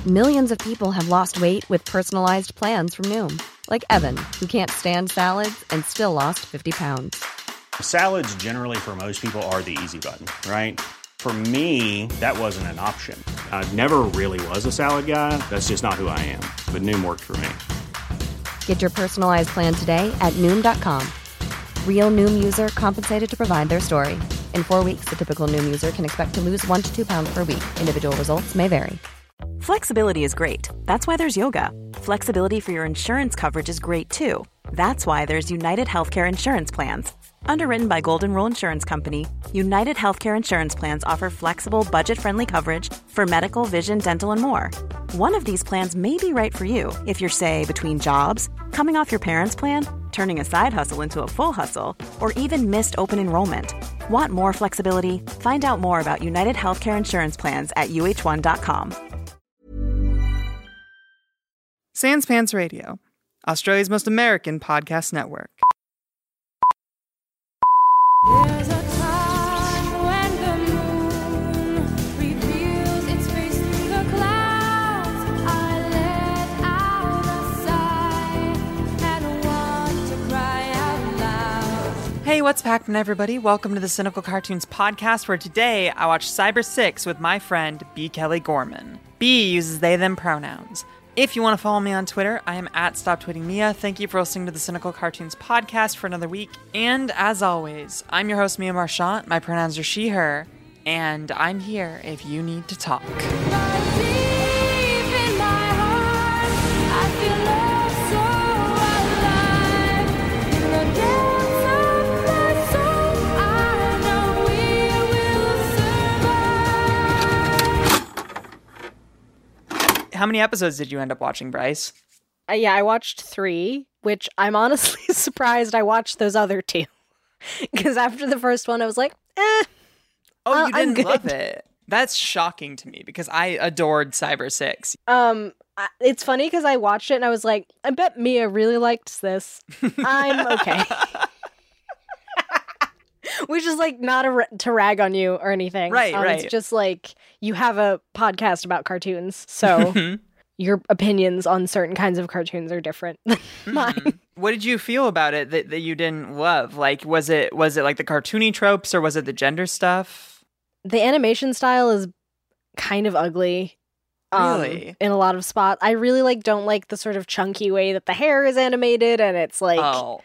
Millions of people have lost weight with personalized plans from Noom. Like Evan, who can't stand salads and still lost 50 pounds. Salads generally for most people are the easy button, right? For me, that wasn't an option. I never really was a salad guy. That's just not who I am. But Noom worked for me. Get your personalized plan today at Noom.com. Real Noom user compensated to provide their story. In 4 weeks, the typical Noom user can expect to lose 1 to 2 pounds per week. Individual results may vary. Flexibility is great. That's why there's yoga. Flexibility for your insurance coverage is great too. That's why there's United Healthcare Insurance Plans. Underwritten by Golden Rule Insurance Company, United Healthcare Insurance Plans offer flexible, budget-friendly coverage for medical, vision, dental, and more. One of these plans may be right for you if you're, say, between jobs, coming off your parents' plan, turning a side hustle into a full hustle, or even missed open enrollment. Want more flexibility? Find out more about United Healthcare Insurance Plans at uh1.com. Sans Pants Radio, Australia's most American podcast network. There's a time when the moon reveals its face through the clouds. I let out a sigh and want to cry out loud. Hey, what's happening, everybody? Welcome to the Cynical Cartoons podcast, where today I watched Cyber 6 with my friend B. Kelly Gorman. B uses they, them pronouns. If you want to follow me on Twitter, I am at StopTweetingMia. Thank you for listening to the Cynical Cartoons podcast for another week. And as always, I'm your host, Mia Marchant. My pronouns are she, her, and I'm here if you need to talk. But deep in my heart, I feel love so alive. In the depths of my soul, I know we will survive. How many episodes did you end up watching, Bryce? Yeah, I watched 3, which I'm honestly surprised I watched those other 2. Because after the first one, I was like, Oh, you I'm didn't good. love it. That's shocking to me because I adored Cyber 6. It's funny because I watched it and I was like, I bet Mia really liked this. I'm okay. Which is like not to rag on you or anything. Right. It's just like you have a podcast about cartoons, so your opinions on certain kinds of cartoons are different than mine. What did you feel about it that you didn't love? Like, was it like the cartoony tropes or was it the gender stuff? The animation style is kind of ugly. Really? In a lot of spots. I really don't like the sort of chunky way that the hair is animated, and it's like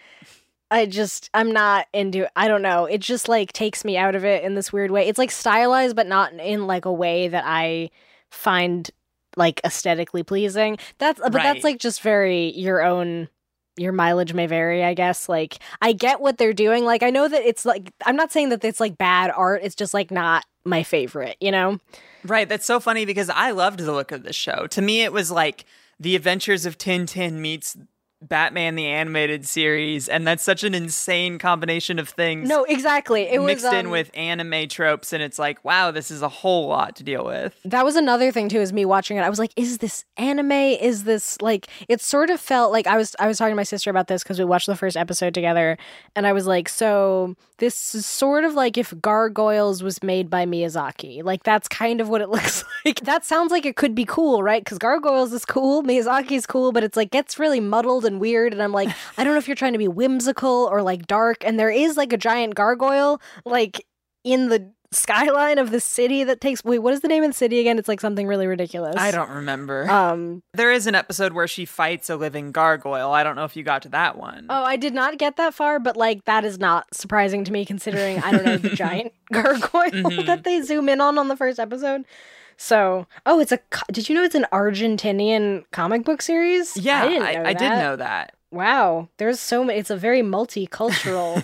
I'm not into it. I don't know. It just like takes me out of it in this weird way. It's like stylized, but not in like a way that I find like aesthetically pleasing. That's like just very your mileage may vary, I guess. Like, I get what they're doing. Like, I know that it's like, I'm not saying that it's like bad art. It's just like not my favorite, you know? Right. That's so funny because I loved the look of the show. To me, it was like The Adventures of Tintin meets Batman the Animated Series, and that's such an insane combination of things. No, exactly. It mixed was in with anime tropes, and it's like, wow, this is a whole lot to deal with. That was another thing too, is me watching it. I was like, is this anime? Is this like, it sort of felt like I was talking to my sister about this because we watched the first episode together, and I was like, so this is sort of like if Gargoyles was made by Miyazaki. Like, that's kind of what it looks like. That sounds like it could be cool, right? Because Gargoyles is cool, Miyazaki's cool, but it's like gets really muddled and weird, and I'm like, I don't know if you're trying to be whimsical or like dark, and there is like a giant gargoyle like in the skyline of the city that takes, wait, what is the name of the city again? It's like something really ridiculous. I don't remember. There is an episode where she fights a living gargoyle. I don't know if you got to that one. Oh, I did not get that far, but like that is not surprising to me considering, I don't know, the giant gargoyle that they zoom in on the first episode. So, did you know it's an Argentinian comic book series? Yeah, I did know that. Wow, there's so many, it's a very multicultural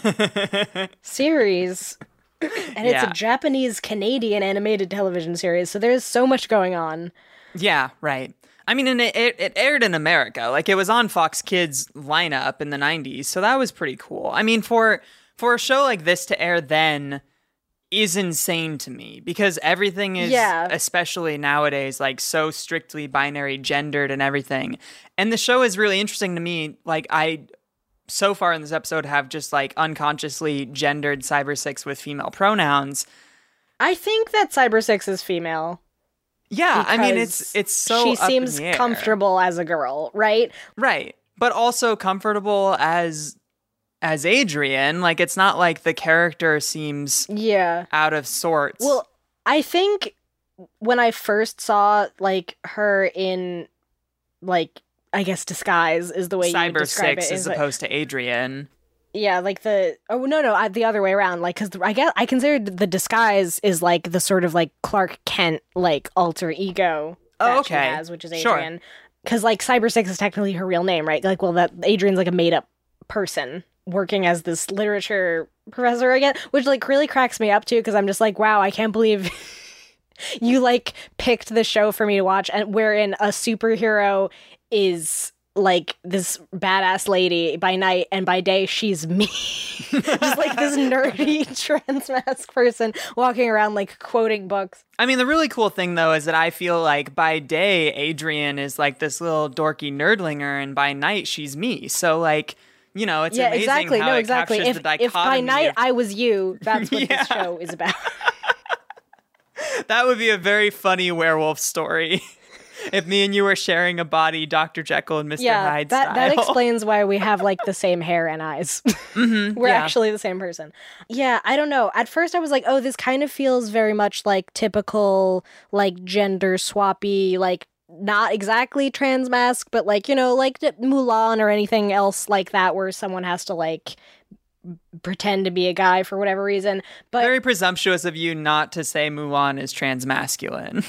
series. And it's a Japanese-Canadian animated television series, so there's so much going on. Yeah, right. I mean, and it aired in America. Like, it was on Fox Kids lineup in the 90s, so that was pretty cool. I mean, for a show like this to air then is insane to me, because everything is, especially nowadays, like, so strictly binary gendered and everything. And the show is really interesting to me. Like, so far in this episode have just like unconsciously gendered Cyber 6 with female pronouns. I think that Cyber 6 is female. Yeah, I mean, because it's so she up in seems the air. comfortable as a girl, right? Right. But also comfortable as Adrian. Like, it's not like the character seems Yeah. out of sorts. Well, I think when I first saw like her in like I guess disguise is the way you would Cyber describe 6 it. as opposed to Adrian. Yeah, like the the other way around. Like, because I guess I considered the disguise is like the sort of like Clark Kent like alter ego that she okay. has, which is Sure. Adrian. Because like Cyber 6 is technically her real name, right? Like, well, that Adrian's like a made up person working as this literature professor again, which like really cracks me up too. Because I'm just like, wow, I can't believe you like picked the show for me to watch, and wherein a superhero is like this badass lady by night, and by day she's me. Just like this nerdy transmask person walking around like quoting books. I mean, the really cool thing, though, is that I feel like by day, Adrian is like this little dorky nerdlinger, and by night, she's me. So, like, you know, it's Yeah, amazing exactly. how No, it exactly. captures the dichotomy. If by night of- I was you, that's what Yeah. this show is about. That would be a very funny werewolf story. If me and you were sharing a body, Dr. Jekyll and Mr. Yeah, Hyde that style. explains why we have like the same hair and eyes. We're yeah. actually the same person. Yeah, I don't know. At first I was like, oh, this kind of feels very much like typical like gender swappy, like not exactly trans mask, but like, you know, like Mulan or anything else like that where someone has to like pretend to be a guy for whatever reason. But Very presumptuous of you not to say Mulan is transmasculine.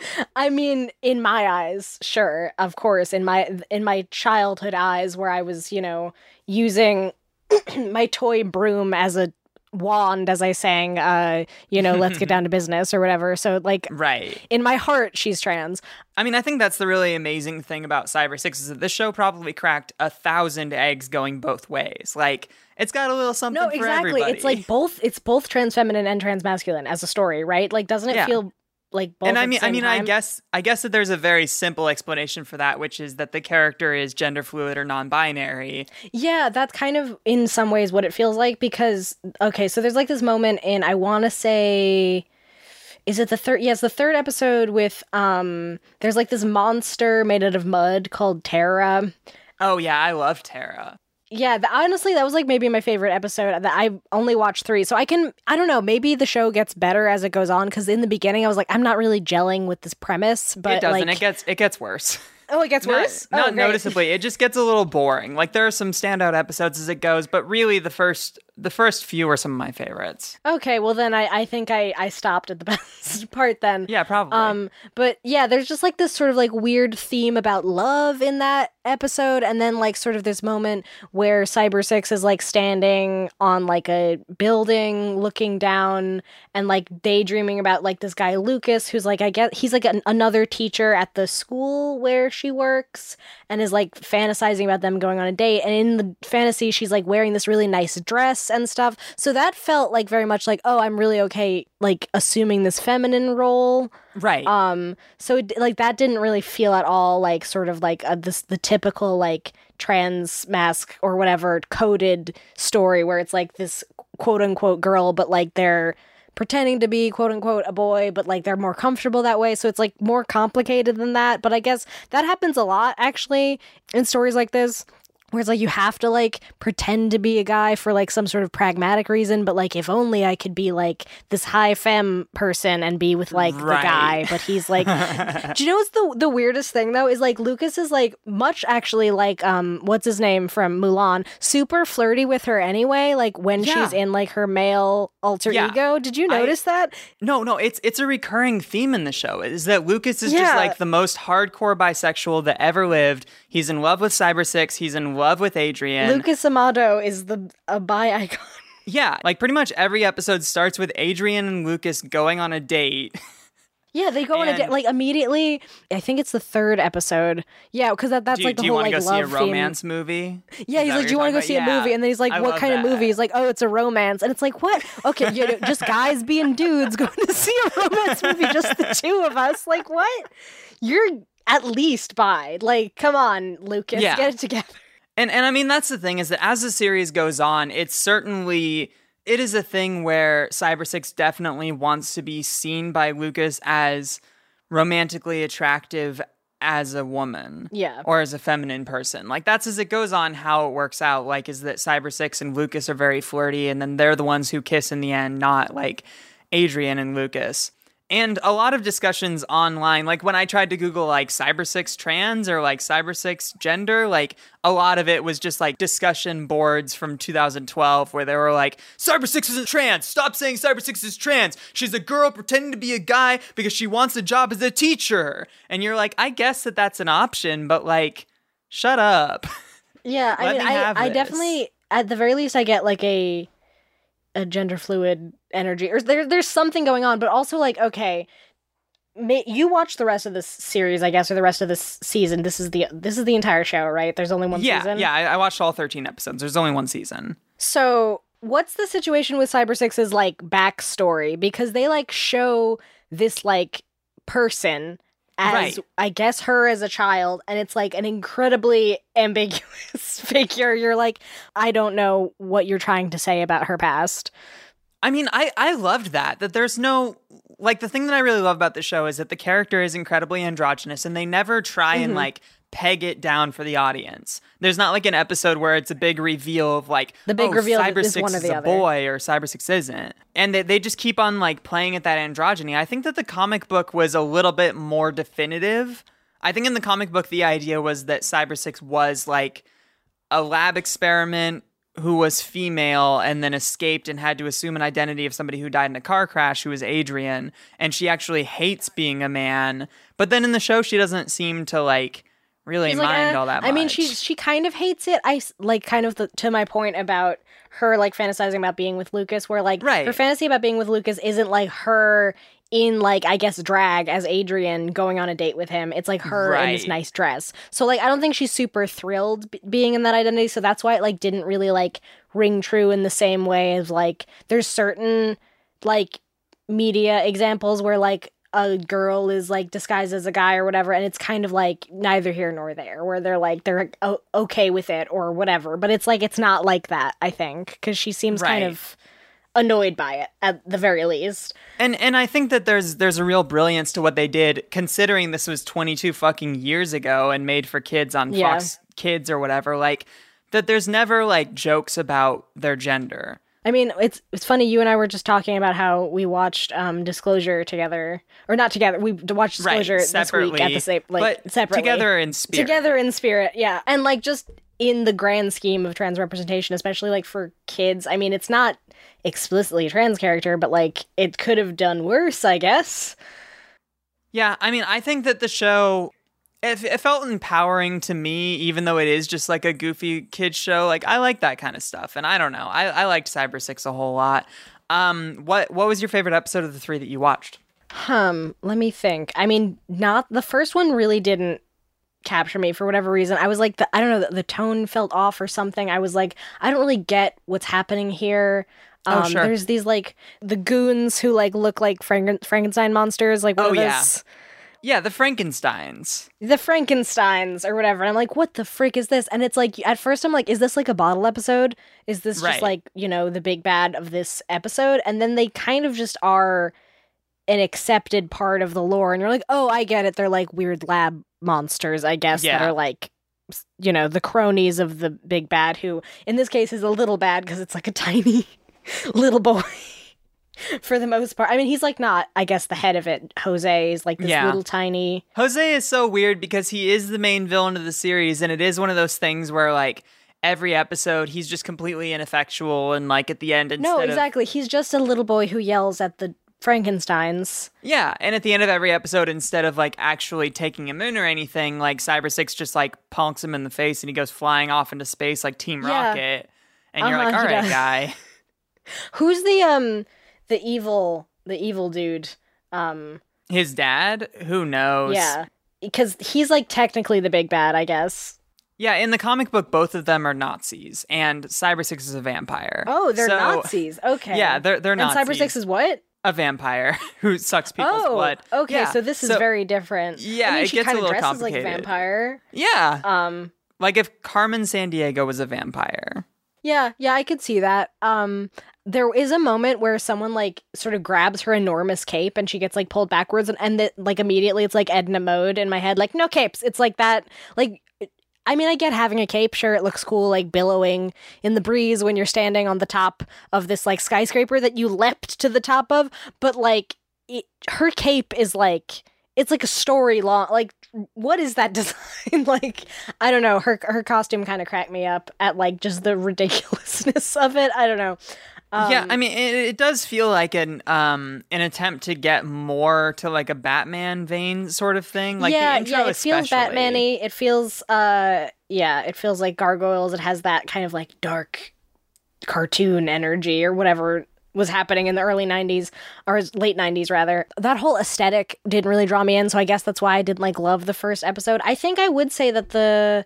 I mean, in my eyes, sure, of course, in my childhood eyes, where I was, you know, using my toy broom as a wand as I sang, you know, let's get down to business or whatever. So, like, Right. in my heart, she's trans. I mean, I think that's the really amazing thing about Cyber 6 is that this show probably cracked 1,000 eggs going both ways. Like, it's got a little something No, for exactly. everybody. It's like both. It's both trans feminine and trans masculine as a story, right? Like, doesn't it Yeah. feel like both? And at I the mean, same time? I guess that there's a very simple explanation for that, which is that the character is gender fluid or non-binary. Yeah, that's kind of in some ways what it feels like because, okay, so there's like this moment in, I want to say, is it the third? Yes, the third episode with, there's like this monster made out of mud called Terra. Oh yeah, I love Tara. Yeah, honestly, that was like maybe my favorite episode. That I only watched 3, so I don't know, maybe the show gets better as it goes on. Because in the beginning, I was like, I'm not really gelling with this premise, but It doesn't. like, It gets worse. oh, it gets worse. Not Oh, great. noticeably. It just gets a little boring. Like there are some standout episodes as it goes, but really the first few are some of my favorites. Okay, well then I think I stopped at the best part then. Yeah, probably. But yeah, there's just like this sort of like weird theme about love in that episode, and then like sort of this moment where Cyber 6 is like standing on like a building looking down and like daydreaming about like this guy Lucas who's like, I guess he's like another teacher at the school where she works, and is like fantasizing about them going on a date, and in the fantasy she's like wearing this really nice dress and stuff. So that felt like very much like, oh, I'm really okay like assuming this feminine role. Right. So like that didn't really feel at all like sort of like the typical like trans mask or whatever coded story where it's like this quote unquote girl, but like they're pretending to be quote unquote a boy, but like they're more comfortable that way. So it's like more complicated than that. But I guess that happens a lot actually in stories like this. Where it's like you have to like pretend to be a guy for like some sort of pragmatic reason, but like if only I could be like this high femme person and be with like the Right. guy, but he's like, do you know what's the weirdest thing though is like Lucas is like much actually like what's his name from Mulan, super flirty with her anyway, like when Yeah. she's in like her male alter Yeah. ego. Did you notice that? No, it's a recurring theme in the show. Is that Lucas is Yeah. just like the most hardcore bisexual that ever lived. He's in love with Cyber 6. He's in love with Adrian. Lucas Amato is a bi icon. Yeah, like pretty much every episode starts with Adrian and Lucas going on a date. Yeah, they go on a And- date like immediately. I think it's the third episode. Yeah, because that's like the do you whole want like to go see love a romance movie? Yeah, Is he's that like, what do you want to you're go see talking a about? movie? And then he's like, I what love kind of that. movie? He's like, oh, it's a romance. And it's like, what? Okay, you know, just guys being dudes going to see a romance movie, just the two of us. Like, what? You're at least bi. Like, come on, Lucas, Yeah. get it together. And I mean, that's the thing is that as the series goes on, it is a thing where Cyber 6 definitely wants to be seen by Lucas as romantically attractive as a woman. Yeah. Or as a feminine person. Like, that's as it goes on how it works out. Like, is that Cyber Six and Lucas are very flirty, and then they're the ones who kiss in the end, not like Adrian and Lucas. And a lot of discussions online, like when I tried to Google like Cyber Six trans or like Cyber Six gender, like a lot of it was just like discussion boards from 2012 where they were like, Cyber Six isn't trans. Stop saying Cyber Six is trans. She's a girl pretending to be a guy because she wants a job as a teacher. And you're like, I guess that that's an option, but like, shut up. Yeah, Let me have I this. definitely, at the very least, I get like a gender fluid energy, or there's something going on, but also like, okay, you watch the rest of this series, I guess, or the rest of this season. This is the entire show, right? There's only one season. Yeah, I watched all 13 episodes. There's only one season. So what's the situation with Cyber Six's like backstory? Because they like show this like person as Right. I guess her as a child, and it's like an incredibly ambiguous figure. You're like, I don't know what you're trying to say about her past. I mean, I loved that there's no, like, the thing that I really love about the show is that the character is incredibly androgynous, and they never try and like peg it down for the audience. There's not like an episode where it's a big reveal of like, The big reveal Cyber is Six one or is the a other. boy or Cyber Six isn't. And they just keep on like playing at that androgyny. I think that the comic book was a little bit more definitive. I think in the comic book, the idea was that Cyber Six was like a lab experiment who was female and then escaped and had to assume an identity of somebody who died in a car crash, who was Adrian. And she actually hates being a man. But then in the show, she doesn't seem to like really She's mind like, all that much. I mean, she kind of hates it. Like kind of to my point about her like fantasizing about being with Lucas, where like Right. her fantasy about being with Lucas isn't like her in like, I guess, drag as Adrian going on a date with him. It's like her in this Right. nice dress. So like I don't think she's super thrilled being in that identity. So that's why it like didn't really like ring true in the same way as like there's certain like media examples where like a girl is like disguised as a guy or whatever, and it's kind of like neither here nor there, where they're okay with it or whatever. But it's like it's not like that, I think, because she seems kind Right. of annoyed by it at the very least. And I think that there's a real brilliance to what they did, considering this was 22 fucking years ago and made for kids on Yeah. Fox Kids or whatever. Like, that there's never like jokes about their gender. I mean, it's funny. You and I were just talking about how we watched Disclosure together, or not together. We watched Disclosure this week at the same, like but separately, together in spirit. Together in spirit, yeah. And like just in the grand scheme of trans representation, especially like for kids. I mean, it's not explicitly a trans character, but like it could have done worse, I guess. Yeah, I mean, I think that the show, it felt empowering to me, even though it is just like a goofy kid show. Like, I like that kind of stuff, and I don't know, I liked Cyber Six a whole lot. What was your favorite episode of the three that you watched? Let me think. I mean, not the first one really didn't capture me for whatever reason. I was like, I don't know, the tone felt off or something. I was like, I don't really get what's happening here. Sure. There's these like the goons who like look like Frankenstein monsters. Like, what Oh, are yeah. those? Yeah, the Frankensteins. The Frankensteins or whatever. And I'm like, what the frick is this? And it's like, at first I'm like, is this like a bottle episode? Is this Right. just like, you know, the big bad of this episode? And then they kind of just are an accepted part of the lore. And you're like, oh, I get it. They're like weird lab monsters, I guess, that Yeah. are like, you know, the cronies of the big bad, who in this case is a little bad because it's like a tiny little boy. For the most part. I mean, he's like not, I guess, the head of it. Jose is like this Yeah. little tiny. Jose is so weird because he is the main villain of the series, and it is one of those things where, like, every episode he's just completely ineffectual, and, like, at the end, instead No, of... exactly. He's just a little boy who yells at the Frankensteins. Yeah, and at the end of every episode, instead of, like, actually taking him in or anything, like, Cyber Six just, like, punks him in the face, and he goes flying off into space like Team Yeah. Rocket, and you're like, Uh-huh, all he right, does. guy. Who's the evil dude? His dad? Who knows? Yeah. Because he's like technically the big bad, I guess. Yeah, in the comic book, both of them are Nazis, and Cyber Six is a vampire. Oh, they're So- Nazis. Okay. Yeah, they're And Nazis. Cyber Six is what? A vampire who sucks people's Oh, blood. okay. Yeah, So this is very different. Yeah, I mean, it she gets a kind of little dresses like a complicated. vampire. Yeah. Like if Carmen Sandiego was a vampire. Yeah, I could see that. there is a moment where someone like sort of grabs her enormous cape and she gets like pulled backwards and like immediately it's like Edna mode in my head, like no capes. It's like that, like, I mean, I get having a cape, sure, it looks cool, like billowing in the breeze when you're standing on the top of this like skyscraper that you leapt to the top of, but like her cape is like, it's like a story long, like what is that design? Like, I don't know, her costume kind of cracked me up at like just the ridiculousness of it. I don't know. Yeah, I mean, it does feel like an attempt to get more to like a Batman vein sort of thing. Like the intro it feels especially. Batman-y. It feels, it feels like Gargoyles. It has that kind of like dark cartoon energy or whatever was happening in the early 90s, or late 90s rather. That whole aesthetic didn't really draw me in, so I guess that's why I didn't like love the first episode. I think I would say that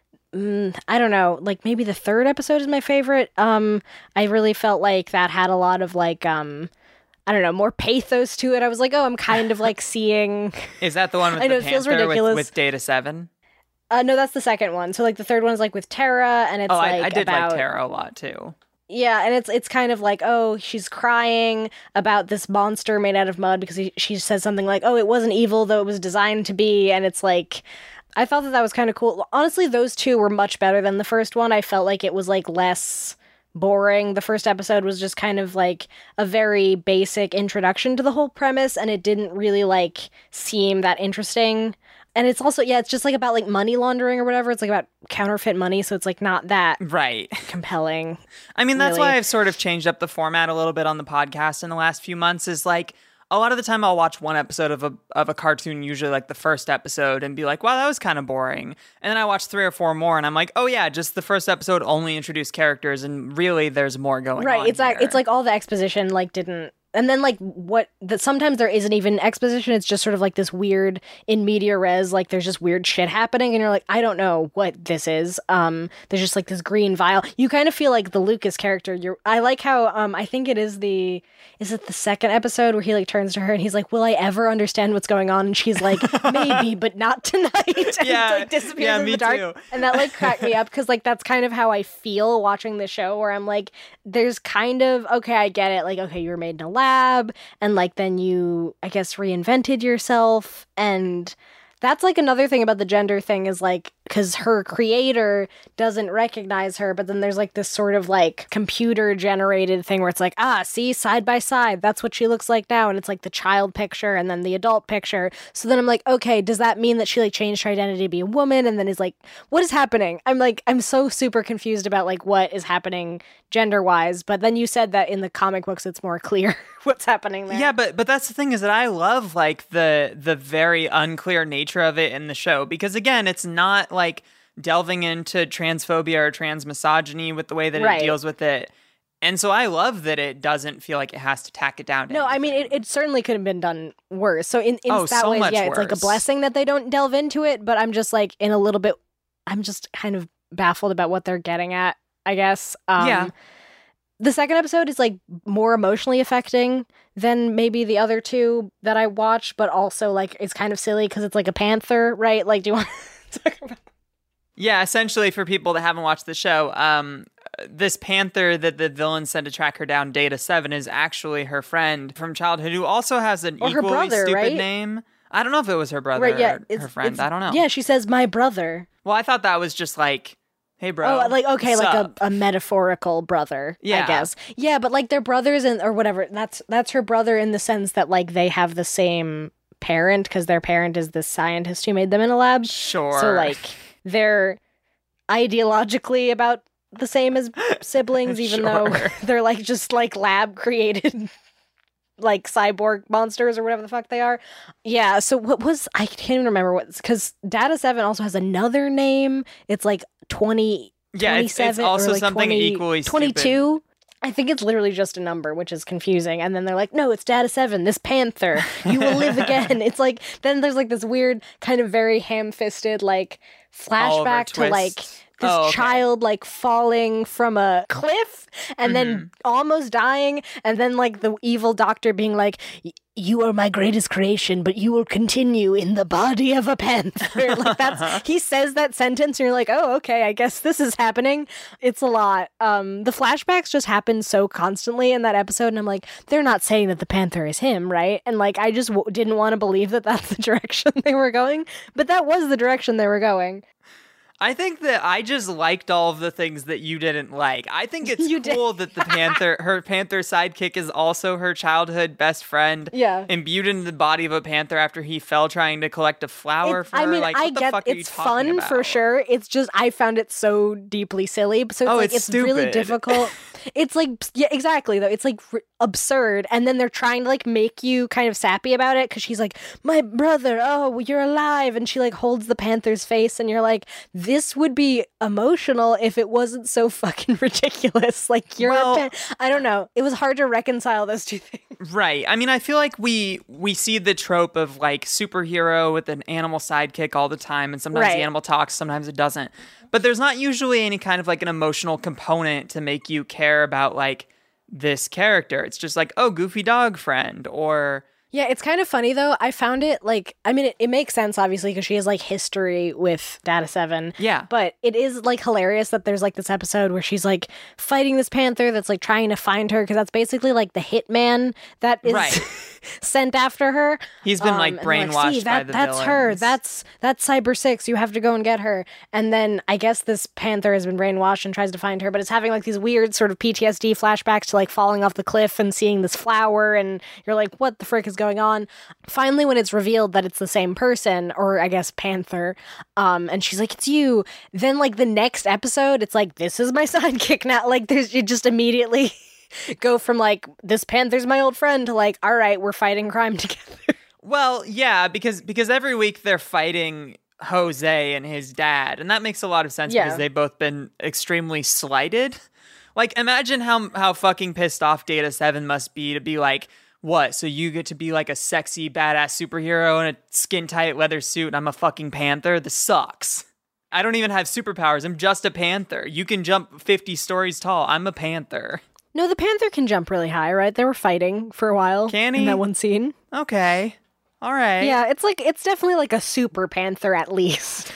I don't know, like maybe the third episode is my favorite. I really felt like that had a lot of like, I don't know, more pathos to it. I was like, oh, I'm kind of like seeing. Is that the one with I know, the it feels Panther ridiculous. with Data 7? No, that's the second one. So like the third one is like with Tara, and it's like I did about, like Tara a lot too. Yeah, and it's kind of like, oh, she's crying about this monster made out of mud because she says something like, oh, it wasn't evil though it was designed to be, and it's like, I thought that was kind of cool. Honestly, those two were much better than the first one. I felt like it was like less boring. The first episode was just kind of like a very basic introduction to the whole premise, and it didn't really like seem that interesting. And it's also, it's just like about like money laundering or whatever. It's like about counterfeit money, so it's like not that right compelling. I mean, that's really. why I've sort of changed up the format a little bit on the podcast in the last few months, is like, a lot of the time I'll watch one episode of a cartoon, usually like the first episode, and be like, wow, that was kind of boring. And then I watch 3 or 4 more and I'm like, oh yeah, just the first episode only introduced characters and really there's more going on. Right, it's here. it's like all the exposition like didn't. And then like sometimes there isn't even exposition, it's just sort of like this weird in media res, like there's just weird shit happening and you're like, I don't know what this is. There's just like this green vial. You kind of feel like the Lucas character. I like how I think it is the second episode where he like turns to her and he's like, will I ever understand what's going on? And she's like, maybe, but not tonight. And Yeah, like disappears in me the dark. too. And that like cracked me up because like that's kind of how I feel watching the show, where I'm like, there's kind of, okay, I get it. Like, okay, you were made in a lab and like then you, I guess, reinvented yourself. And that's like another thing about the gender thing is like, because her creator doesn't recognize her, but then there's like this sort of like computer generated thing where it's like, see, side by side, that's what she looks like now. And it's like the child picture and then the adult picture. So then I'm like, okay, does that mean that she like changed her identity to be a woman? And then is like, what is happening? I'm so super confused about like what is happening gender wise. But then you said that in the comic books, it's more clear what's happening there. Yeah, but that's the thing, is that I love like the very unclear nature of it in the show, because again, it's not like delving into transphobia or transmisogyny with the way that Right. it deals with it. And so I love that it doesn't feel like it has to tack it down to No, I mean, anything. it certainly could have been done worse. So in Oh, that so way, much it's like a worse. blessing that they don't delve into it. But I'm just like I'm just kind of baffled about what they're getting at, I guess. Yeah. The second episode is like more emotionally affecting than maybe the other two that I watched, but also like it's kind of silly because it's like a panther, right? Like, do you want to talk about? Yeah, essentially for people that haven't watched the show, this panther that the villain sent to track her down, Data 7, is actually her friend from childhood who also has an Or her equally brother, stupid right? name. I don't know if it was her brother Right? Yeah, or her friend. I don't know. Yeah, she says my brother. Well, I thought that was just like, hey, bro. Oh, like, okay, like sup? a metaphorical brother, I Yeah. guess. Yeah, but like they're brothers or whatever. That's her brother in the sense that like they have the same parent because their parent is this scientist who made them in a lab. Sure. So like they're ideologically about the same as siblings, even though Sure. they're like just like lab created like cyborg monsters or whatever the fuck they are. Yeah, so I can't even remember because Data 7 also has another name. It's like 20, Yeah, it's 27 also or like something 20 equally stupid. 22. I think it's literally just a number, which is confusing. And then they're like, no, it's Data 7, this panther. You will live again. It's like, then there's like this weird kind of very ham-fisted like flashback to like twist this Oh, okay. child like falling from a cliff and then almost dying, and then like the evil doctor being like, you are my greatest creation, but you will continue in the body of a panther. Like that's he says that sentence, and you're like, oh, okay, I guess this is happening. It's a lot. The flashbacks just happen so constantly in that episode, and I'm like, they're not saying that the panther is him, right? And like, I just didn't want to believe that that's the direction they were going, but that was the direction they were going. I think that I just liked all of the things that you didn't like. I think it's You did. cool that her panther sidekick is also her childhood best friend. Yeah. Imbued into the body of a panther after he fell trying to collect a flower for her. I mean, Like, I what the get fuck are you it's talking fun for about? sure. It's just I found it so deeply silly. So it's Oh, like it's really stupid. difficult. It's like yeah, exactly though. It's like absurd, and then they're trying to like make you kind of sappy about it because she's like, "My brother, oh, you're alive," and she like holds the panther's face, and you're like, "This would be emotional if it wasn't so fucking ridiculous." Like you're, Well- I don't know. It was hard to reconcile those two things. Right. I mean, I feel like we see the trope of like superhero with an animal sidekick all the time, and sometimes Right. the animal talks, sometimes it doesn't. But there's not usually any kind of like an emotional component to make you care about like this character. It's just like, oh, goofy dog friend, or Yeah, it's kind of funny though. I found it like, I mean, it makes sense obviously because she has like history with Data 7. Yeah. But it is like hilarious that there's like this episode where she's like fighting this panther that's like trying to find her because that's basically like the hitman that is Right. sent after her. He's been, like, and they're brainwashed "See, by the that's her. villains." That's Cyber 6. You have to go and get her. And then I guess this panther has been brainwashed and tries to find her, but it's having like these weird sort of PTSD flashbacks to like falling off the cliff and seeing this flower, and you're like, what the frick is going on? Finally, when it's revealed that it's the same person, or I guess panther, and she's like, it's you. Then like the next episode, it's like, this is my sidekick now. Like there's you just immediately go from like, this panther's my old friend to like, all right, we're fighting crime together. well, yeah, because every week they're fighting Jose and his dad, and that makes a lot of sense Yeah. because they've both been extremely slighted. Like, imagine how fucking pissed off Data 7 must be to be like, what? So you get to be like a sexy, badass superhero in a skin-tight leather suit, and I'm a fucking panther? This sucks. I don't even have superpowers. I'm just a panther. You can jump 50 stories tall. I'm a panther. No, the panther can jump really high, right? They were fighting for a while. Can In he? that one scene. Okay. All right. Yeah, it's definitely like a super panther at least.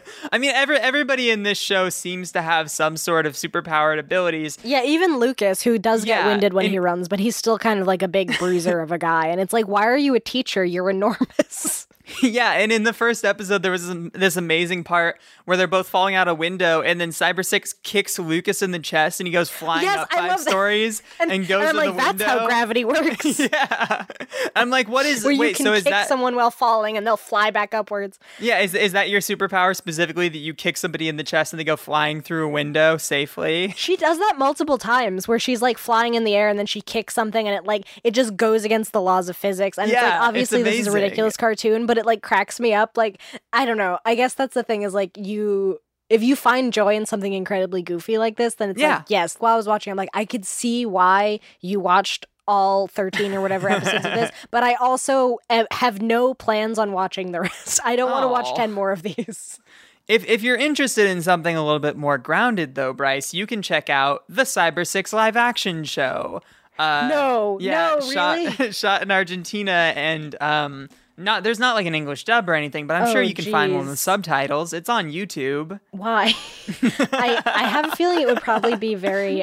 I mean, everybody in this show seems to have some sort of superpowered abilities. Yeah, even Lucas, who does get Yeah, winded when and- he runs, but he's still kind of like a big bruiser of a guy. And it's like, why are you a teacher? You're enormous. Yeah, and in the first episode, there was this amazing part where they're both falling out a window, and then Cyber 6 kicks Lucas in the chest, and he goes flying Yes, up I 5 love that. stories and goes I'm to like, the window. that's how gravity works. Yeah. I'm like, what is... Where you wait, can so is kick that... someone while falling and they'll fly back upwards. Yeah, is that your superpower specifically, that you kick somebody in the chest and they go flying through a window safely? She does that multiple times where she's like flying in the air and then she kicks something and it just goes against the laws of physics. And it's Yeah, like, it's obviously this is a amazing. ridiculous cartoon, but it like cracks me up. Like, I don't know. I guess that's the thing is like if you find joy in something incredibly goofy like this, then it's Yeah. like, yes. While I was watching, I'm like, I could see why you watched all 13 or whatever episodes of this, but I also have no plans on watching the rest. I don't want to watch Aw. 10 more of these. If you're interested in something a little bit more grounded, though, Bryce, you can check out the Cyber 6 live action show. No, shot, really? shot in Argentina, and there's not like an English dub or anything, but I'm sure Oh, you can find one geez. with subtitles. It's on YouTube. Why? I have a feeling it would probably be very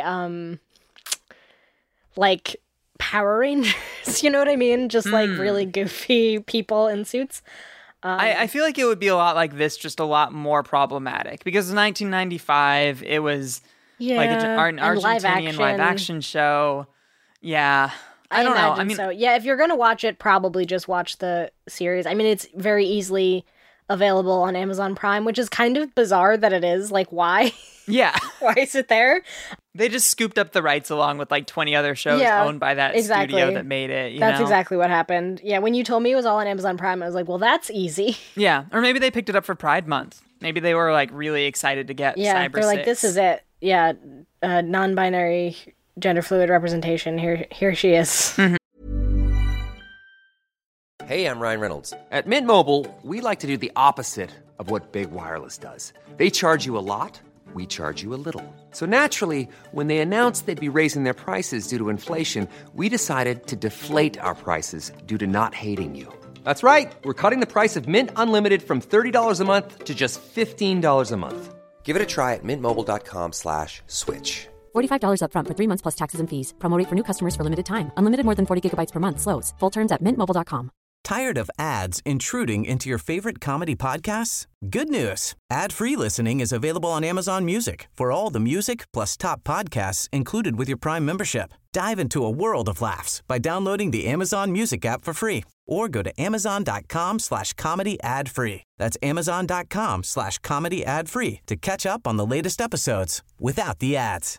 like Power Rangers, you know what I mean? Just like really goofy people in suits. I feel like it would be a lot like this, just a lot more problematic, because in 1995 it was Yeah, like an and Argentinian live action show. Yeah. I don't know. I imagine mean, so. Yeah, if you're gonna watch it, probably just watch the series. I mean, it's very easily available on Amazon Prime, which is kind of bizarre that it is. Like, why? yeah. Why is it there? They just scooped up the rights along with like 20 other shows Yeah, owned by that exactly. studio that made it. That's know? exactly what happened. Yeah, when you told me it was all on Amazon Prime, I was like, well, that's easy. Yeah, or maybe they picked it up for Pride Month. Maybe they were like really excited to get Yeah, Cyber they're like, this 6. is it. Yeah, non-binary, gender fluid representation. Here she is. Hey, I'm Ryan Reynolds. At Mint Mobile, we like to do the opposite of what Big Wireless does. They charge you a lot, we charge you a little. So naturally, when they announced they'd be raising their prices due to inflation, we decided to deflate our prices due to not hating you. That's right. We're cutting the price of Mint Unlimited from $30 a month to just $15 a month. Give it a try at mintmobile.com/switch. $45 up front for 3 months plus taxes and fees. Promo rate for new customers for limited time. Unlimited more than 40 gigabytes per month. Slows full terms at mintmobile.com. Tired of ads intruding into your favorite comedy podcasts? Good news. Ad-free listening is available on Amazon Music for all the music plus top podcasts included with your Prime membership. Dive into a world of laughs by downloading the Amazon Music app for free or go to amazon.com/comedy ad-free. That's amazon.com/comedy ad-free to catch up on the latest episodes without the ads.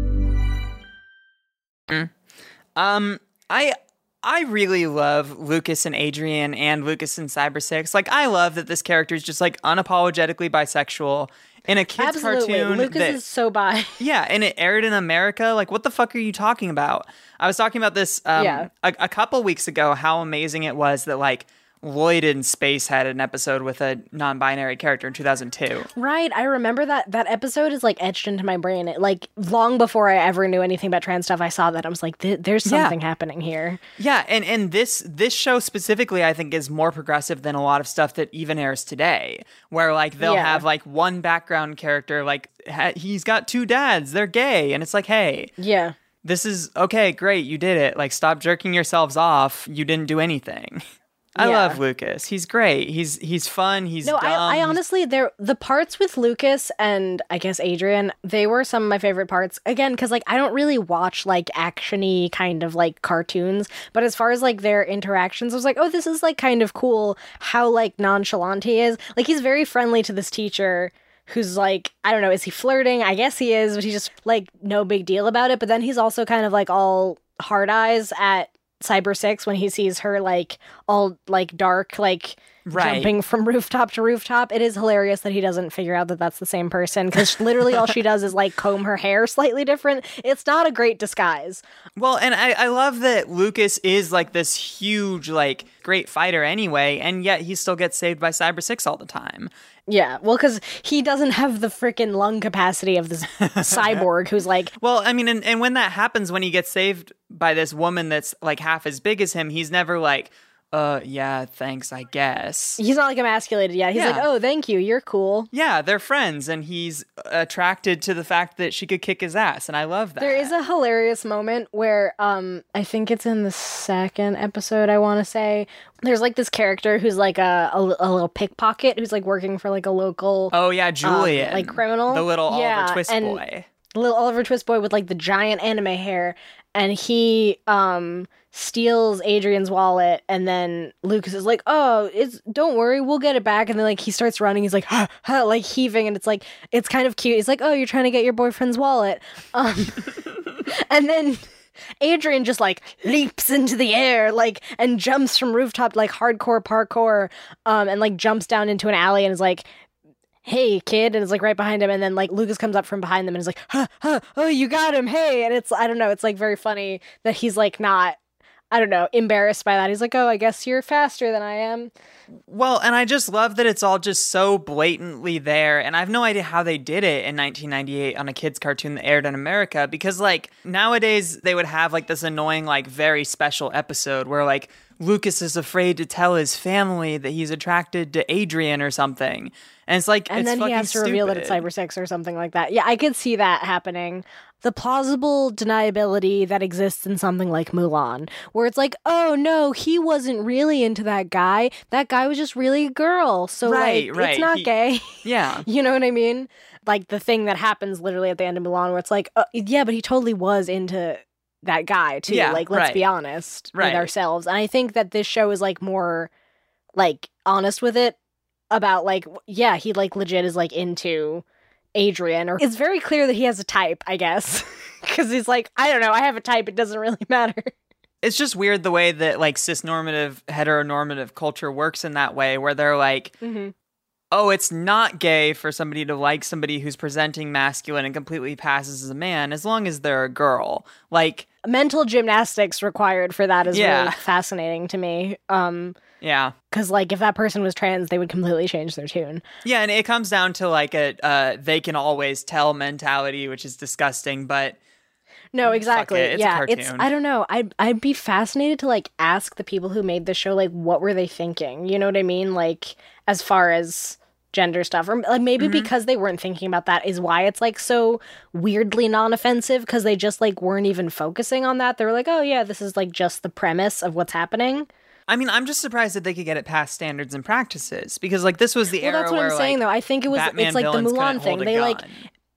I really love Lucas and Adrian and Lucas and Cyber Six. Like, I love that this character is just like unapologetically bisexual in a kid's Absolutely. cartoon. Lucas is so bi. Yeah, and it aired in America. Like, what the fuck are you talking about? I was talking about this a couple weeks ago, how amazing it was that, like, Lloyd in Space had an episode with a non-binary character in 2002. Right, I remember that episode is like etched into my brain. It, like, long before I ever knew anything about trans stuff, I saw that. I was like, there's something happening here. Yeah, and this show specifically, I think, is more progressive than a lot of stuff that even airs today, where, like, they'll have, like, one background character, like, he's got two dads, they're gay, and it's like, hey, yeah, this is, okay, great, you did it. Like, stop jerking yourselves off. You didn't do anything. I love Lucas. He's great. He's fun. He's dumb. I honestly, the parts with Lucas and I guess Adrian, they were some of my favorite parts. Again, because, like, I don't really watch, like, action-y kind of, like, cartoons. But as far as, like, their interactions, I was like, oh, this is, like, kind of cool how, like, nonchalant he is. Like, he's very friendly to this teacher who's, like, I don't know, is he flirting? I guess he is, but he's just, like, no big deal about it. But then he's also kind of, like, all hard eyes at Cyber Six when he sees her, like, all, like, dark, like, jumping from rooftop to rooftop. It is hilarious that he doesn't figure out that that's the same person, because literally all she does is, like, comb her hair slightly different. It's not a great disguise. Well, and I love that Lucas is, like, this huge, like, great fighter anyway, and yet he still gets saved by Cyber Six all the time. Yeah, well, because he doesn't have the freaking lung capacity of this cyborg who's like... Well, I mean, and when that happens, when he gets saved by this woman that's, like, half as big as him, he's never like, yeah, thanks, I guess. He's not, like, emasculated yet. He's like, oh, thank you, you're cool. Yeah, they're friends, and he's attracted to the fact that she could kick his ass, and I love that. There is a hilarious moment where, I think it's in the second episode, I want to say, there's, like, this character who's, like, a little pickpocket who's, like, working for, like, a local... Oh, yeah, Julian. Like, criminal. The little Oliver Twist boy. Little Oliver Twist boy with, like, the giant anime hair, and he, steals Adrian's wallet, and then Lucas is like, oh, don't worry, we'll get it back, and then, like, he starts running, he's like, ha, ha, like, heaving, and it's like, it's kind of cute. He's like, oh, you're trying to get your boyfriend's wallet. And then Adrian just, like, leaps into the air, like, and jumps from rooftop, like, hardcore parkour, and, like, jumps down into an alley and is like, hey, kid, and it's, like, right behind him, and then, like, Lucas comes up from behind them and is like, ha, ha, oh, you got him, hey, and it's, I don't know, it's, like, very funny that he's, like, not, I don't know, embarrassed by that. He's like, oh, I guess you're faster than I am. Well, and I just love that it's all just so blatantly there, and I have no idea how they did it in 1998 on a kid's cartoon that aired in America, because, like, nowadays they would have, like, this annoying, like, very special episode where, like, Lucas is afraid to tell his family that he's attracted to Adrian or something. And it's like, and it's then he has to reveal that it's Cyber Six or something like that. Yeah, I could see that happening. The plausible deniability that exists in something like Mulan, where it's like, oh no, he wasn't really into that guy. That guy was just really a girl. So, right. It's not gay. Yeah. You know what I mean? Like, the thing that happens literally at the end of Mulan, where it's like, yeah, but he totally was into that guy too. Yeah, like, let's be honest with ourselves. And I think that this show is, like, more, like, honest with it about, like, yeah, he, like, legit is, like, into Adrian, or it's very clear that he has a type, I guess, because he's like, I don't know, I have a type, it doesn't really matter. It's just weird the way that, like, cis-normative, heteronormative culture works in that way, where they're like, oh, it's not gay for somebody to like somebody who's presenting masculine and completely passes as a man, as long as they're a girl. Like, mental gymnastics required for that is really fascinating to me. Yeah. Because, like, if that person was trans, they would completely change their tune. Yeah, and it comes down to, like, a they can always tell mentality, which is disgusting, but... No, exactly. It's a yeah, cartoon. I don't know. I'd be fascinated to, like, ask the people who made the show, like, what were they thinking? You know what I mean? Like, as far as gender stuff. Or like, maybe because they weren't thinking about that is why it's, like, so weirdly non-offensive, because they just, like, weren't even focusing on that. They were like, oh, yeah, this is, like, just the premise of what's happening. I mean, I'm just surprised that they could get it past standards and practices, because, like, this was the era that's what where, I'm saying, like, though. I think it was, Batman it's like the villains Mulan couldn't thing. hold a They, like, gun.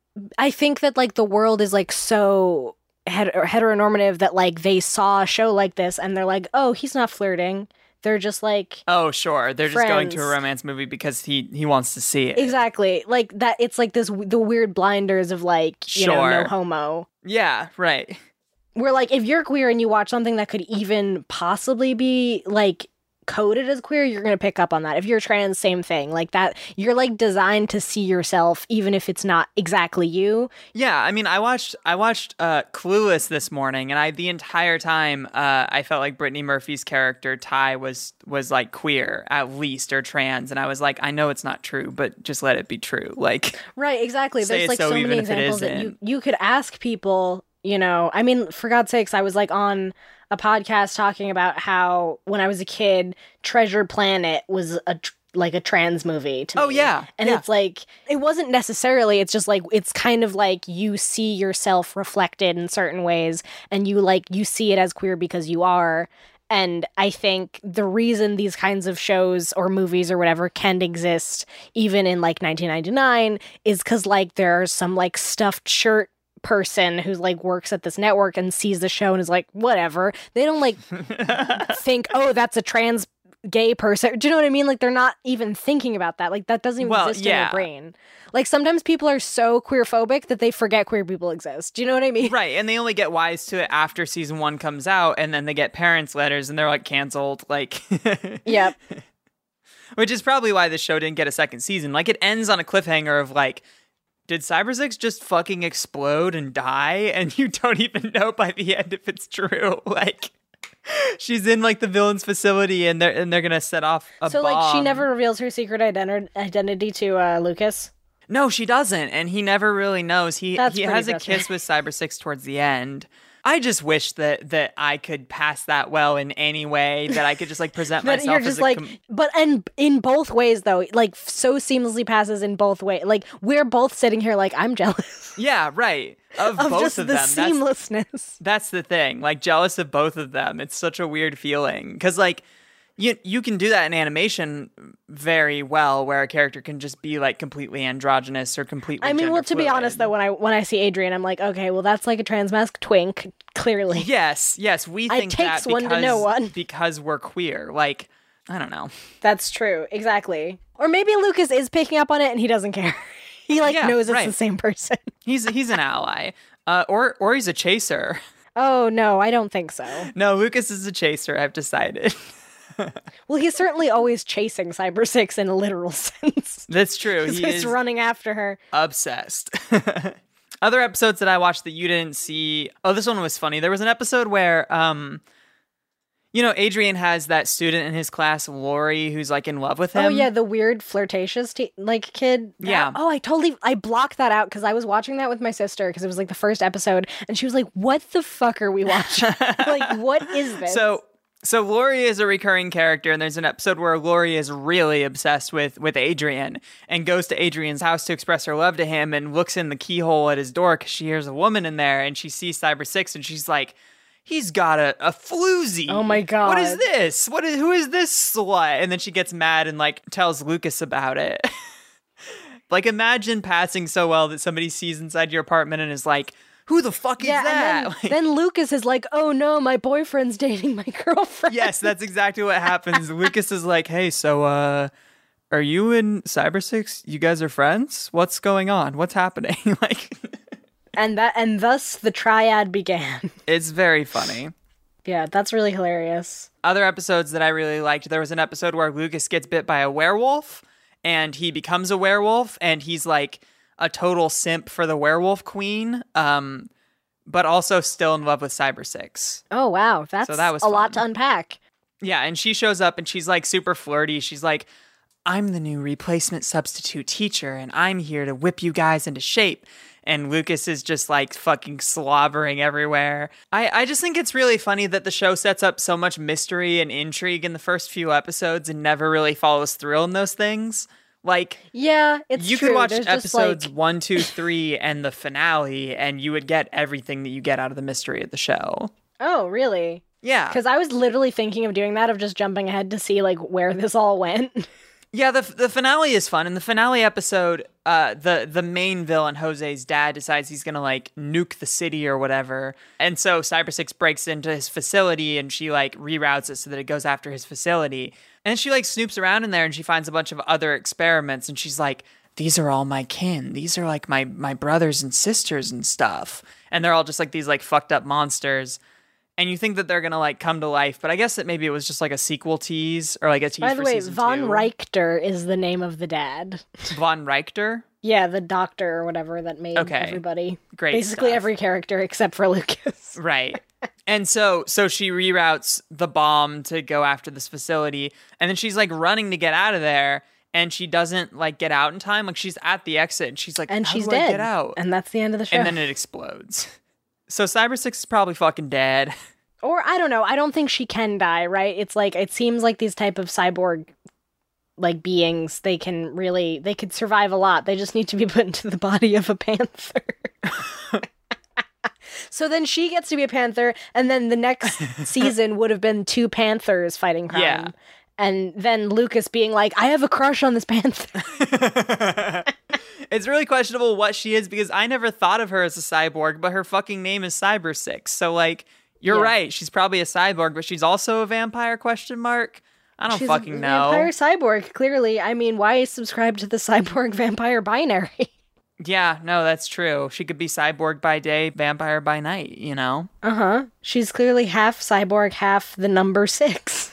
I think that, like, the world is, like, so heteronormative that, like, they saw a show like this and they're like, oh, he's not flirting. They're just like, Oh, sure. They're just going to a friends. romance movie because he wants to see it. exactly, like that. It's like the weird blinders of, like, you know, Sure. no homo. Yeah, right. Where, like, if you're queer and you watch something that could even possibly be, like, coded as queer, you're gonna pick up on that. If you're trans, same thing. Like that, you're, like, designed to see yourself even if it's not exactly you. Yeah, I mean, I watched Clueless this morning, and the entire time I felt like Brittany Murphy's character Ty was like queer at least, or trans, and I was like, I know it's not true, but just let it be true. Like, Right, exactly. Say There's, like, so so even many if it examples that isn't. you could ask people, you know. I mean, for God's sakes, I was, like, on a podcast talking about how when I was a kid, Treasure Planet was like a trans movie to me. Oh, yeah. And Yeah. it's like, it wasn't necessarily, it's just like, it's kind of like you see yourself reflected in certain ways and you see it as queer because you are. And I think the reason these kinds of shows or movies or whatever can exist even in, like, 1999 is because, like, there are some, like, stuffed shirt person who's, like, works at this network and sees the show and is like, whatever. They don't, like, think, oh, that's a trans gay person. Do you know what I mean? Like, they're not even thinking about that. Like, that doesn't even exist in yeah. their brain. Like, sometimes people are so queerphobic that they forget queer people exist. Do you know what I mean? right, and they only get wise to it after season 1 comes out, and then they get parents' letters, and they're like canceled. Like, Yep. which is probably why the show didn't get a second season. Like, it ends on a cliffhanger of, like, did Cyber Six just fucking explode and die? And you don't even know by the end if it's true. Like, she's in, like, the villain's facility, and they're gonna set off a So, bomb. like, she never reveals her secret identity to Lucas. No, she doesn't, and he never really knows. He That's he pretty has a kiss with Cyber Six towards the end. I just wish that I could pass that well in any way, that I could just, like, present But myself you're as just a like, but and in both ways though, like, so seamlessly passes in both ways. Like, we're both sitting here like, I'm jealous yeah, right. Of of both just of the them. seamlessness. That's the thing. Like, jealous of both of them. It's such a weird feeling. Because, like, you can do that in animation very well, where a character can just be, like, completely androgynous or completely I mean, well, gender to be fluid. honest though, when I see Adrian, I'm like, okay, well, that's like a transmasc twink, clearly. Yes, we It think takes that one to know one. because we're queer. Like, I don't know. That's true, exactly. Or maybe Lucas is picking up on it and he doesn't care. He, like, Yeah, knows it's right. the same person. He's an ally. Or he's a chaser. Oh no, I don't think so. No, Lucas is a chaser, I've decided. Well, he's certainly always chasing Cyber Six in a literal sense. That's true. He's He is running after her. obsessed. Other episodes that I watched that you didn't see. Oh, this one was funny. There was an episode where, Adrian has that student in his class, Lori, who's, like, in love with him. Oh yeah, the weird flirtatious like kid. Yeah. Oh, I blocked that out because I was watching that with my sister because it was, like, the first episode, and she was like, "What the fuck are we watching? Like, what is this?" So Lori is a recurring character, and there's an episode where Lori is really obsessed with Adrian and goes to Adrian's house to express her love to him and looks in the keyhole at his door because she hears a woman in there, and she sees Cyber Six, and she's like, he's got a floozy. Oh my God. What is this? Who is this slut? And then she gets mad and, like, tells Lucas about it. Like, imagine passing so well that somebody sees inside your apartment and is like, who the fuck is that? And then Lucas is like, "Oh no, my boyfriend's dating my girlfriend." Yes, that's exactly what happens. Lucas is like, hey, so, are you and Cyber Six? You guys are friends? What's going on? What's happening? Like, and thus the triad began. it's very funny. Yeah, that's really hilarious. Other episodes that I really liked, there was an episode where Lucas gets bit by a werewolf, and he becomes a werewolf, and he's, like, a total simp for the werewolf queen, but also still in love with Cyber Six. Oh wow, that was a lot to fun. unpack. Yeah, and she shows up and she's like super flirty. She's like, I'm the new replacement substitute teacher and I'm here to whip you guys into shape. And Lucas is just like fucking slobbering everywhere. I just think it's really funny that the show sets up so much mystery and intrigue in the first few episodes and never really follows through on those things. Like, yeah, it's you true. could watch There's episodes just, like... 1, 2, 3 and the finale, and you would get everything that you get out of the mystery of the show. Oh, really? Yeah. Because I was literally thinking of doing that, of just jumping ahead to see like where this all went. Yeah, the finale is fun. In the finale episode, the main villain, Jose's dad, decides he's gonna like nuke the city or whatever, and so Cyber Six breaks into his facility and she like reroutes it so that it goes after his facility. And she like snoops around in there and she finds a bunch of other experiments and she's like, "These are all my kin. These are like my brothers and sisters and stuff." And they're all just like these like fucked up monsters. And you think that they're gonna like come to life, but I guess that maybe it was just like a sequel tease or like a tease. By the for way, season Von 2. Richter is the name of the dad. Von Richter? Yeah, the doctor or whatever that made Okay. everybody. Great Basically stuff. every character except for Lucas. Right. And so she reroutes the bomb to go after this facility, and then she's like running to get out of there, and she doesn't like get out in time. Like she's at the exit, and she's like, And "How she's do I dead. get out?" And that's the end of the show. And then it explodes. So Cyber Six is probably fucking dead. Or I don't know. I don't think she can die, right? It's like, it seems like these type of cyborg like beings, they could survive a lot. They just need to be put into the body of a panther. So then she gets to be a panther, and then the next season would have been 2 panthers fighting crime. Yeah. And then Lucas being like, I have a crush on this panther. It's really questionable what she is because I never thought of her as a cyborg, but her fucking name is Cyber Six. So like, you're Yeah. right. She's probably a cyborg, but she's also a vampire ? I don't She's fucking a know. vampire cyborg, clearly. I mean, why subscribe to the cyborg vampire binary? Yeah, no, that's true. She could be cyborg by day, vampire by night, you know? Uh-huh. She's clearly half cyborg, half the number 6.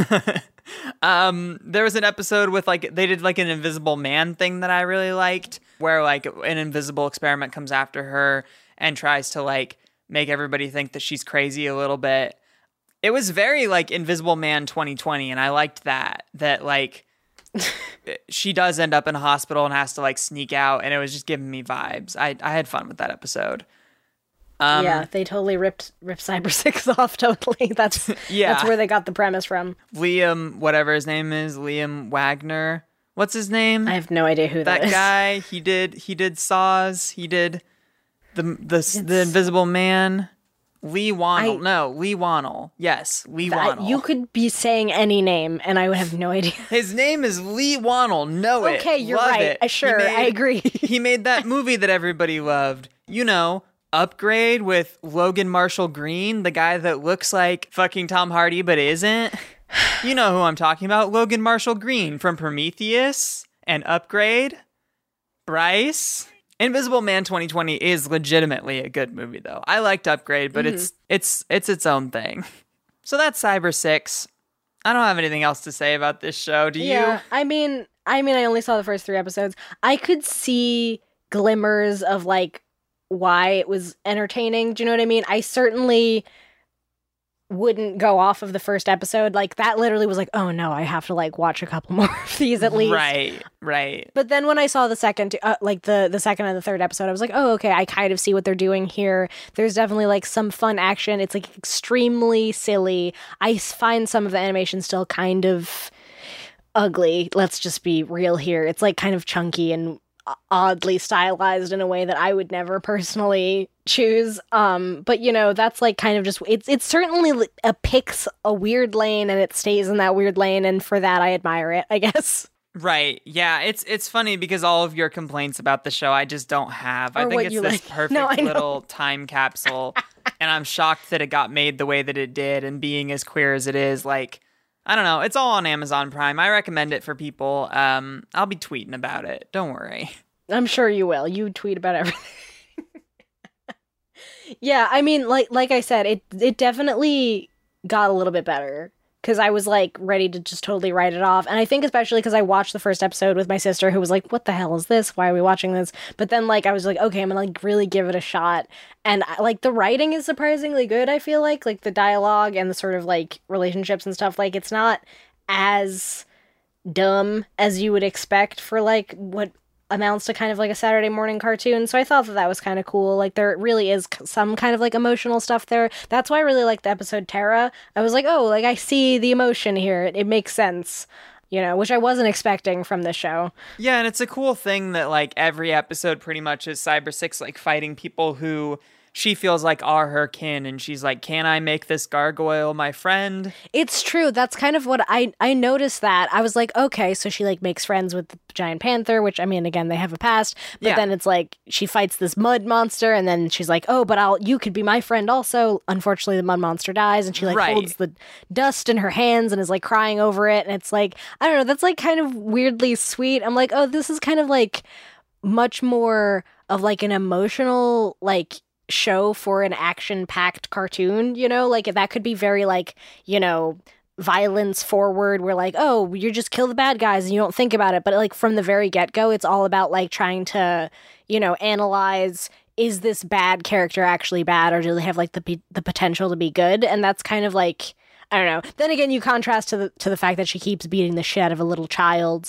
There was an episode with like, they did like an invisible man thing that I really liked, where like an invisible experiment comes after her and tries to like make everybody think that she's crazy a little bit. It was very like Invisible Man 2020, and I liked that like she does end up in a hospital and has to like sneak out, and it was just giving me vibes. I had fun with that episode. Yeah, they totally ripped Cyber Six off. Totally, that's where they got the premise from. Liam, whatever his name is, Liam Wagner. What's his name? I have no idea who that is. guy. He did Saws. He did the Invisible Man. Lee Wannell. Lee Wannell. Yes, Lee Wannell. You could be saying any name, and I would have no idea. His name is Lee Wannell. Know it. Okay, you're Love right. It. Sure, I agree. He made that movie that everybody loved. You know, Upgrade with Logan Marshall Green, the guy that looks like fucking Tom Hardy but isn't. You know who I'm talking about. Logan Marshall Green from Prometheus and Upgrade. Bryce. Invisible Man 2020 is legitimately a good movie though. I liked Upgrade, but it's its own thing. So that's Cyber Six. I don't have anything else to say about this show. Do you? I mean, I only saw the first 3 episodes. I could see glimmers of like why it was entertaining. Do you know what I mean? I certainly wouldn't go off of the first episode. Like that literally was like, oh no, I have to like watch a couple more of these at least. Right. But then when I saw the second, like the second and the third episode, I was like, oh, okay, I kind of see what they're doing here. There's definitely like some fun action. It's like extremely silly. I find some of the animation still kind of ugly. Let's just be real here. It's like kind of chunky and oddly stylized in a way that I would never personally choose. But you know, that's like kind of just, it's certainly picks a weird lane and it stays in that weird lane. And for that, I admire it, I guess. Right. Yeah. It's funny because all of your complaints about the show, I just don't have. I think it's this perfect little time capsule. And I'm shocked that it got made the way that it did. And being as queer as it is, like, I don't know. It's all on Amazon Prime. I recommend it for people. I'll be tweeting about it. Don't worry. I'm sure you will. You tweet about everything. Yeah, I mean, like I said, it definitely got a little bit better because I was like ready to just totally write it off. And I think especially because I watched the first episode with my sister, who was like, what the hell is this? Why are we watching this? But then like I was like, okay, I'm gonna like really give it a shot. And like the writing is surprisingly good, I feel like the dialogue and the sort of like relationships and stuff, like it's not as dumb as you would expect for like what amounts to kind of like a Saturday morning cartoon. So I thought that was kind of cool. Like there really is some kind of like emotional stuff there. That's why I really liked the episode Terra. I was like, oh, like I see the emotion here. It makes sense, you know, which I wasn't expecting from this show. Yeah, and it's a cool thing that like every episode pretty much is Cyber Six like fighting people who she feels like are her kin, and she's like, can I make this gargoyle my friend? It's true. That's kind of what I noticed that. I was like, okay, so she like makes friends with the giant panther, which I mean, again, they have a past, but then it's like she fights this mud monster, and then she's like, oh, but you could be my friend also. Unfortunately, the mud monster dies, and she like holds the dust in her hands and is like crying over it, and it's like, I don't know, that's like kind of weirdly sweet. I'm like, oh, this is kind of like much more of like an emotional like show for an action-packed cartoon, you know, like that could be very like, you know, violence forward, where like, oh, you just kill the bad guys and you don't think about it, but like from the very get-go it's all about like trying to, you know, analyze, is this bad character actually bad, or do they have like the potential to be good? And that's kind of like, I don't know. Then again, you contrast to the fact that she keeps beating the shit out of a little child,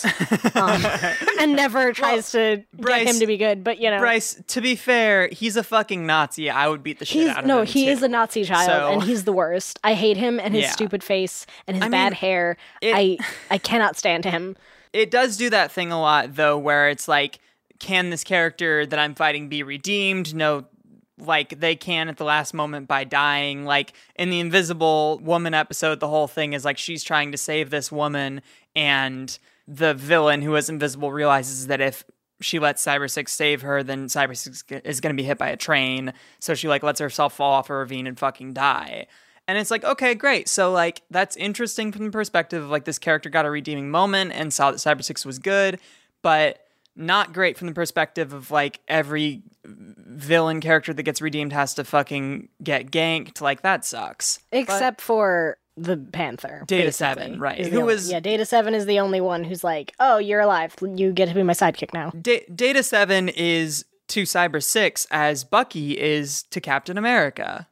and never tries to get him to be good. But you know, Bryce, to be fair, he's a fucking Nazi. I would beat the shit out of him. No, he is a Nazi child, and he's the worst. I hate him and his stupid face and his bad hair. I cannot stand him. It does do that thing a lot, though, where it's like, can this character that I'm fighting be redeemed? No. Like, they can at the last moment by dying. Like, in the Invisible Woman episode, the whole thing is, like, she's trying to save this woman, and the villain who is invisible realizes that if she lets Cyber Six save her, then Cyber Six is going to be hit by a train, so she, like, lets herself fall off a ravine and fucking die. And it's like, okay, great. So, like, that's interesting from the perspective of, like, this character got a redeeming moment and saw that Cyber Six was good, but not great from the perspective of, like, every villain character that gets redeemed has to fucking get ganked. Like, that sucks. Except for the Panther. Data 7, right. Data 7 is the only one who's like, oh, you're alive. You get to be my sidekick now. Data 7 is to Cyber 6 as Bucky is to Captain America.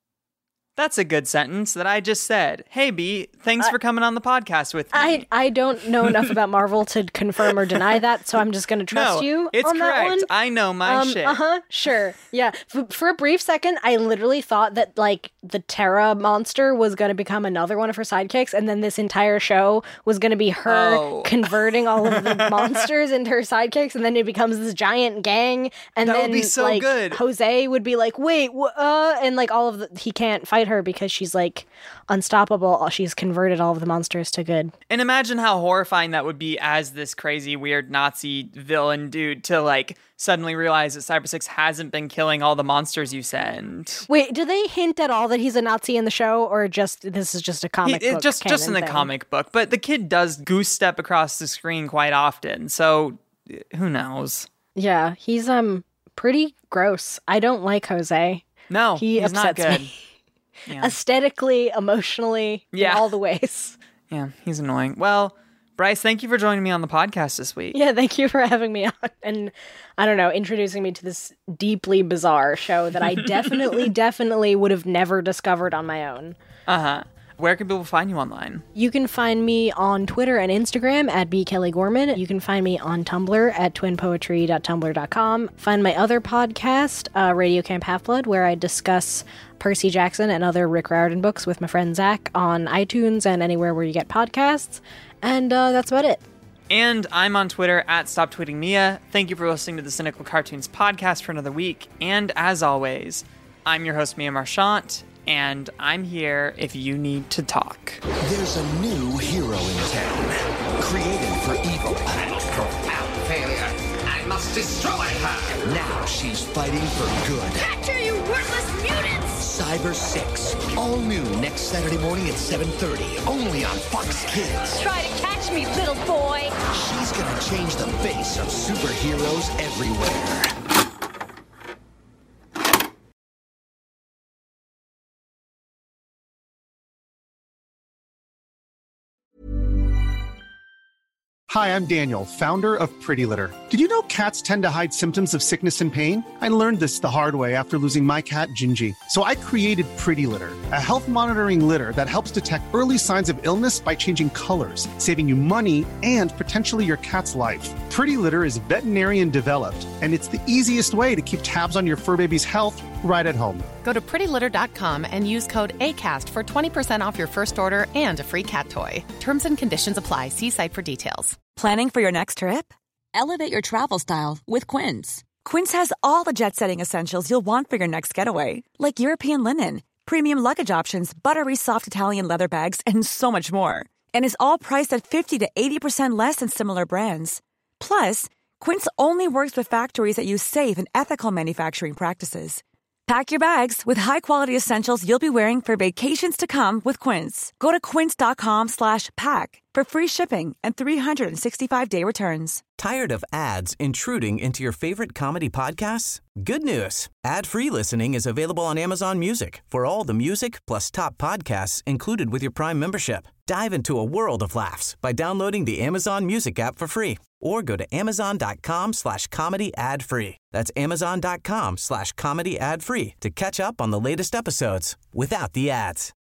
That's a good sentence that I just said. Hey, B, thanks for coming on the podcast with me. I don't know enough about Marvel to confirm or deny that, so I'm just going to trust you it's on correct. That one. I know my shit. Sure. Yeah. For a brief second, I literally thought that, like, the Terra monster was going to become another one of her sidekicks, and then this entire show was going to be her converting all of the monsters into her sidekicks, and then it becomes this giant gang, and that then, would be so like, good. Jose would be like, wait, and, like, he can't fight her because she's like unstoppable. She's converted all of the monsters to good. And imagine how horrifying that would be as this crazy weird Nazi villain dude to like suddenly realize that Cyber Six hasn't been killing all the monsters you send. Wait, do they hint at all that he's a Nazi in the show, or just this is just a comic book? Just in the comic book, but the kid does goose step across the screen quite often, so who knows? Yeah, he's pretty gross. I don't like Jose. No, he's not upsets good. me. Yeah. Aesthetically, emotionally, in all the ways. Yeah, he's annoying. Well, Bryce, thank you for joining me on the podcast this week. Yeah, thank you for having me on and, I don't know, introducing me to this deeply bizarre show that I definitely would have never discovered on my own. Uh-huh. Where can people find you online? You can find me on Twitter and Instagram at bkellygorman. You can find me on Tumblr at twinpoetry.tumblr.com. Find my other podcast, Radio Camp Half-Blood, where I discuss Percy Jackson and other Rick Riordan books with my friend Zach on iTunes and anywhere where you get podcasts. And that's about it. And I'm on Twitter at StopTweetingMia. Thank you for listening to the Cynical Cartoons podcast for another week. And as always, I'm your host, Mia Marchant, and I'm here if you need to talk. There's a new hero in town, created for evil. Profound failure. I must destroy her. Now she's fighting for good. Catch her, you worthless mutants! Cyber 6, all new next Saturday morning at 7:30, only on Fox Kids. Try to catch me, little boy! She's gonna change the face of superheroes everywhere. Hi, I'm Daniel, founder of Pretty Litter. Did you know cats tend to hide symptoms of sickness and pain? I learned this the hard way after losing my cat, Gingy. So I created Pretty Litter, a health monitoring litter that helps detect early signs of illness by changing colors, saving you money and potentially your cat's life. Pretty Litter is veterinarian developed, and it's the easiest way to keep tabs on your fur baby's health right at home. Go to prettylitter.com and use code ACAST for 20% off your first order and a free cat toy. Terms and conditions apply. See site for details. Planning for your next trip? Elevate your travel style with Quince. Quince has all the jet-setting essentials you'll want for your next getaway, like European linen, premium luggage options, buttery soft Italian leather bags, and so much more. And is all priced at 50 to 80% less than similar brands. Plus, Quince only works with factories that use safe and ethical manufacturing practices. Pack your bags with high-quality essentials you'll be wearing for vacations to come with Quince. Go to quince.com/pack for free shipping and 365-day returns. Tired of ads intruding into your favorite comedy podcasts? Good news. Ad-free listening is available on Amazon Music for all the music plus top podcasts included with your Prime membership. Dive into a world of laughs by downloading the Amazon Music app for free or go to amazon.com/comedy ad-free. That's amazon.com/comedy ad-free to catch up on the latest episodes without the ads.